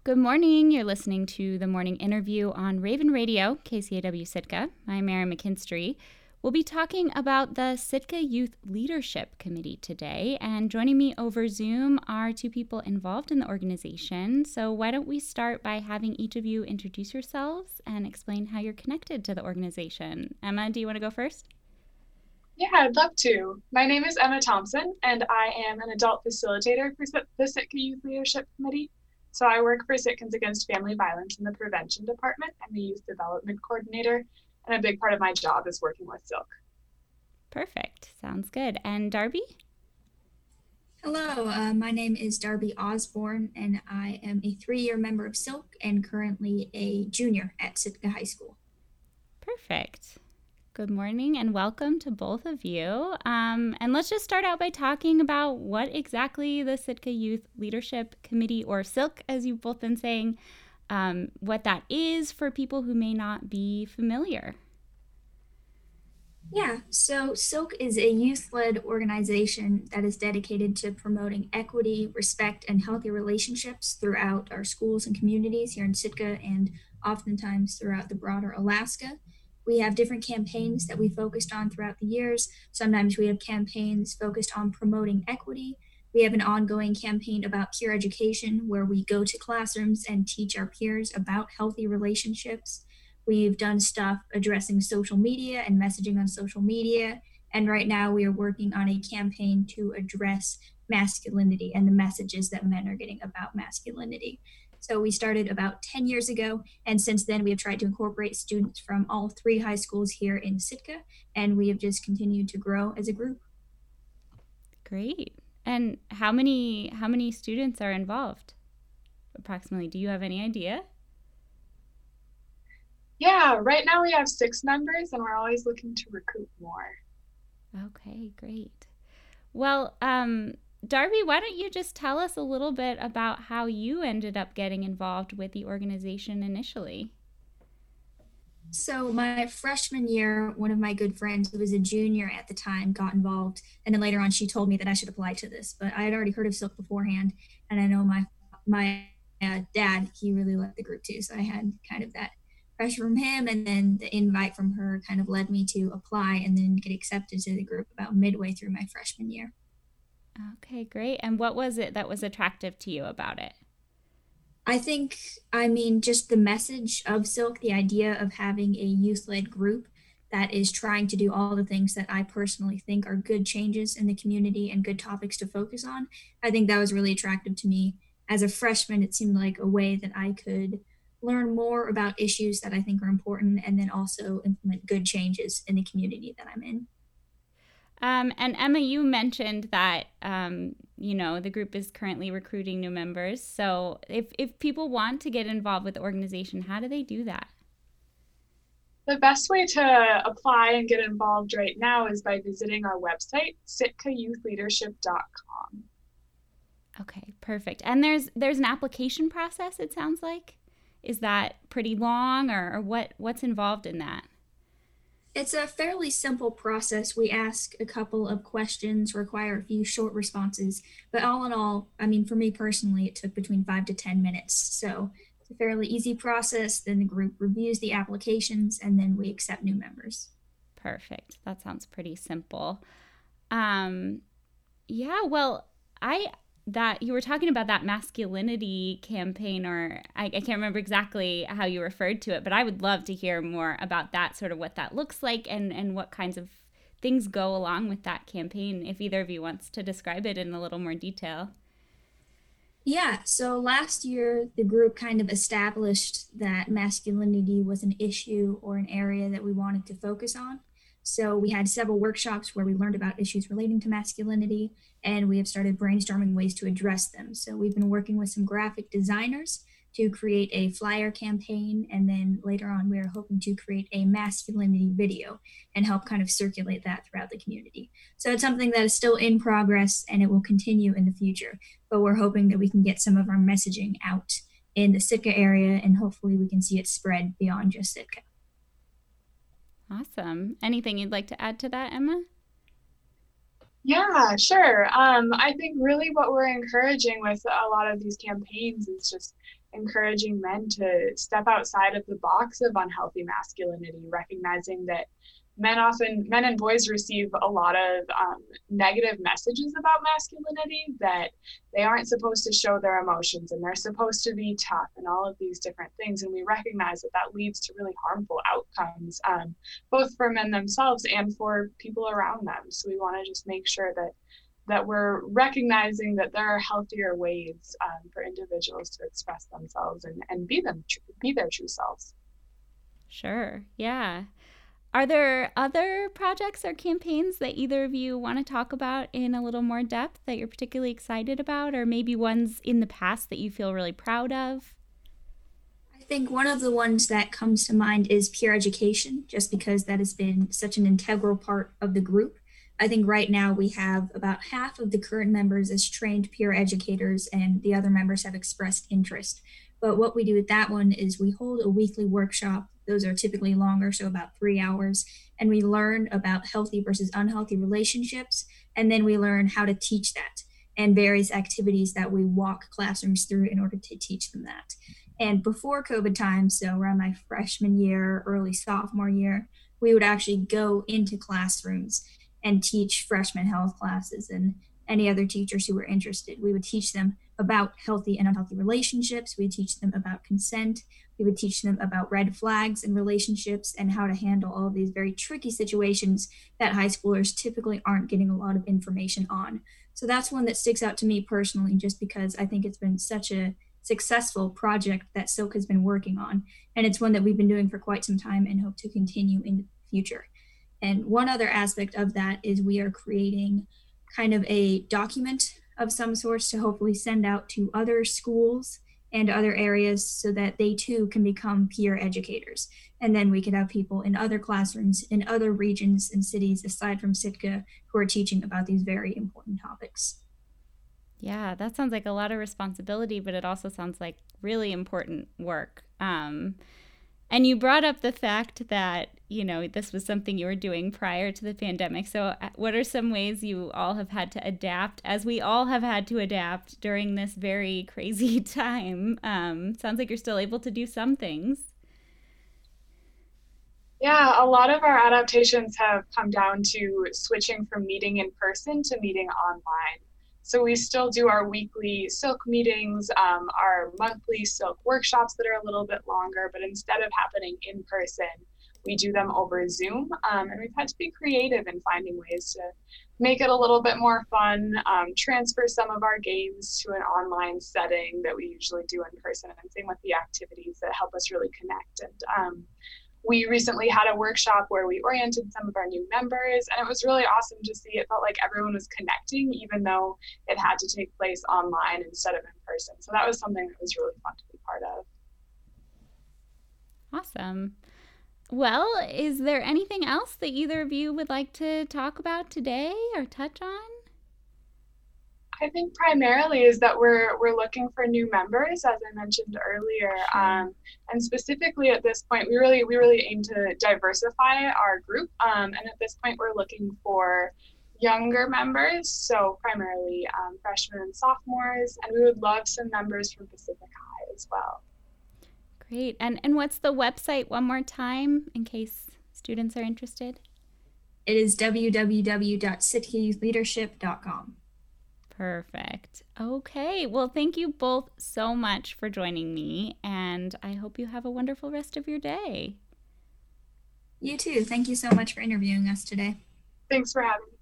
Good morning. You're listening to the morning interview on Raven Radio, KCAW Sitka. I'm Mary McKinstry. We'll be talking about the Sitka Youth Leadership Committee today, and joining me over Zoom are two people involved in the organization. So why don't we start by having each of you introduce yourselves and explain how you're connected to the organization. Emma, do you want to go first? Yeah, I'd love to. My name is Emma Thompson, and I am an adult facilitator for the Sitka Youth Leadership Committee. So I work for Sitkans Against Family Violence in the Prevention Department. I'm the Youth Development Coordinator, and a big part of my job is working with Silk. Perfect. Sounds good. And Darby? Hello, my name is Darby Osborne, and I am a 3-year member of Silk and currently a junior at Sitka High School. Perfect. Good morning and welcome to both of you. And let's just start out by talking about what exactly the Sitka Youth Leadership Committee, or SILC, as you've both been saying, what that is for people who may not be familiar. Yeah, so SILC is a youth-led organization that is dedicated to promoting equity, respect, and healthy relationships throughout our schools and communities here in Sitka and oftentimes throughout the broader Alaska. We have different campaigns that we focused on throughout the years. Sometimes we have campaigns focused on promoting equity. We have an ongoing campaign about peer education where we go to classrooms and teach our peers about healthy relationships. We've done stuff addressing social media and messaging on social media. And right now we are working on a campaign to address masculinity and the messages that men are getting about masculinity. So we started about 10 years ago, and since then we have tried to incorporate students from all 3 high schools here in Sitka, and we have just continued to grow as a group. Great. And how many students are involved? Approximately, do you have any idea? Yeah, right now we have 6 members, and we're always looking to recruit more. Okay, great. Well, Darby, why don't you just tell us a little bit about how you ended up getting involved with the organization initially? So my freshman year, one of my good friends who was a junior at the time got involved. And then later on, she told me that I should apply to this. But I had already heard of Silk beforehand. And I know my dad, he really liked the group too. So I had kind of that pressure from him. And then the invite from her kind of led me to apply and then get accepted to the group about midway through my freshman year. Okay, great. And what was it that was attractive to you about it? I mean, just the message of Silk, the idea of having a youth-led group that is trying to do all the things that I personally think are good changes in the community and good topics to focus on. I think that was really attractive to me. As a freshman, it seemed like a way that I could learn more about issues that I think are important and then also implement good changes in the community that I'm in. And Emma, you mentioned that, the group is currently recruiting new members. So if people want to get involved with the organization, how do they do that? The best way to apply and get involved right now is by visiting our website, sitkayouthleadership.com. Okay, perfect. And there's an application process, it sounds like. Is that pretty long, or what's involved in that? It's a fairly simple process. We ask a couple of questions, require a few short responses, but all in all, I mean, for me personally, it took between 5 to 10 minutes. So it's a fairly easy process. Then the group reviews the applications and then we accept new members. Perfect. That sounds pretty simple. That you were talking about that masculinity campaign, or I can't remember exactly how you referred to it, but I would love to hear more about that, sort of what that looks like and what kinds of things go along with that campaign, if either of you wants to describe it in a little more detail. Yeah, so last year the group kind of established that masculinity was an issue or an area that we wanted to focus on. So we had several workshops where we learned about issues relating to masculinity, and we have started brainstorming ways to address them. So we've been working with some graphic designers to create a flyer campaign, and then later on we're hoping to create a masculinity video and help kind of circulate that throughout the community. So it's something that is still in progress and it will continue in the future, but we're hoping that we can get some of our messaging out in the Sitka area and hopefully we can see it spread beyond just Sitka. Awesome. Anything you'd like to add to that, Emma? Yeah, sure. I think really what we're encouraging with a lot of these campaigns is just encouraging men to step outside of the box of unhealthy masculinity, recognizing that men and boys receive a lot of negative messages about masculinity, that they aren't supposed to show their emotions and they're supposed to be tough and all of these different things. And we recognize that that leads to really harmful outcomes, both for men themselves and for people around them. So we want to just make sure that we're recognizing that there are healthier ways for individuals to express themselves and be their true selves. Sure. Yeah. Are there other projects or campaigns that either of you want to talk about in a little more depth that you're particularly excited about, or maybe ones in the past that you feel really proud of? I think one of the ones that comes to mind is peer education, just because that has been such an integral part of the group. I think right now we have about half of the current members as trained peer educators, and the other members have expressed interest. But what we do with that one is we hold a weekly workshop. Those are typically longer, so about 3 hours. And we learn about healthy versus unhealthy relationships. And then we learn how to teach that and various activities that we walk classrooms through in order to teach them that. And before COVID times, so around my freshman year, early sophomore year, we would actually go into classrooms and teach freshman health classes and any other teachers who were interested. We would teach them about healthy and unhealthy relationships. We teach them about consent. We would teach them about red flags in relationships and how to handle all of these very tricky situations that high schoolers typically aren't getting a lot of information on. So that's one that sticks out to me personally, just because I think it's been such a successful project that Silk has been working on. And it's one that we've been doing for quite some time and hope to continue in the future. And one other aspect of that is we are creating kind of a document of some sort to hopefully send out to other schools and other areas so that they too can become peer educators. And then we could have people in other classrooms in other regions and cities aside from Sitka who are teaching about these very important topics. Yeah, that sounds like a lot of responsibility, but it also sounds like really important work. And you brought up the fact that, this was something you were doing prior to the pandemic. So what are some ways you all have had to adapt, as we all have had to adapt during this very crazy time? Sounds like you're still able to do some things. Yeah, a lot of our adaptations have come down to switching from meeting in person to meeting online. So we still do our weekly Silk meetings, our monthly Silk workshops that are a little bit longer, but instead of happening in person, we do them over Zoom. And we've had to be creative in finding ways to make it a little bit more fun, transfer some of our games to an online setting that we usually do in person, and same with the activities that help us really connect. And we recently had a workshop where we oriented some of our new members, and it was really awesome to see. It felt like everyone was connecting, even though it had to take place online instead of in person. So that was something that was really fun to be part of. Awesome. Well, is there anything else that either of you would like to talk about today or touch on? I think primarily is that we're looking for new members, as I mentioned earlier, and specifically at this point, we really aim to diversify our group. And at this point, we're looking for younger members, so primarily freshmen and sophomores, and we would love some members from Pacific High as well. Great. And what's the website one more time in case students are interested? It is www.sitkayouthleadership.com. Perfect. Okay. Well, thank you both so much for joining me, and I hope you have a wonderful rest of your day. You too. Thank you so much for interviewing us today. Thanks for having me.